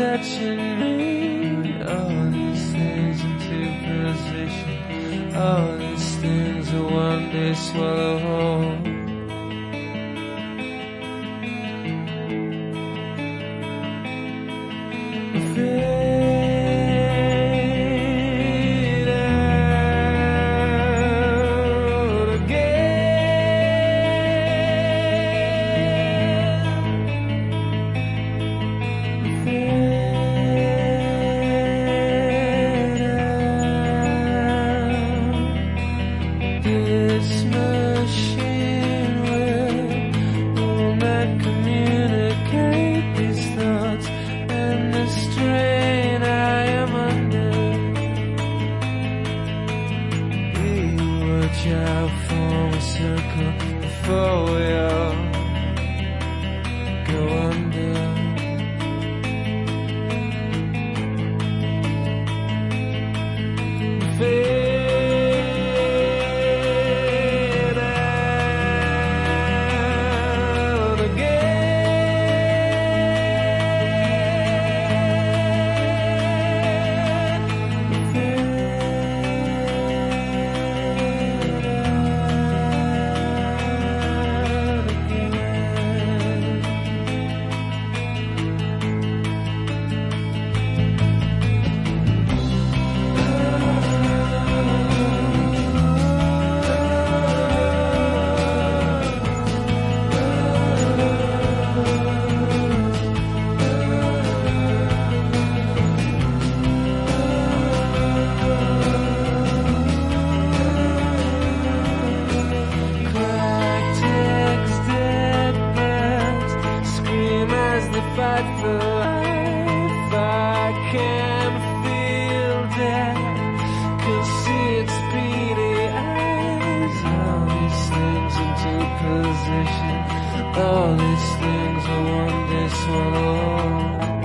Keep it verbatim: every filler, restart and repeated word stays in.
touching me. All these things into position. All these things will one day swallow whole. Fade out again. Fade out. This machine will, will not communicate these thoughts and the strain I am under. We watch out, form a circle before we all go under. Fade out again. Crack text, dead bells scream as they fight for life. I can feel death, could see its beady eyes. All these things into position. All these things will one day swallow.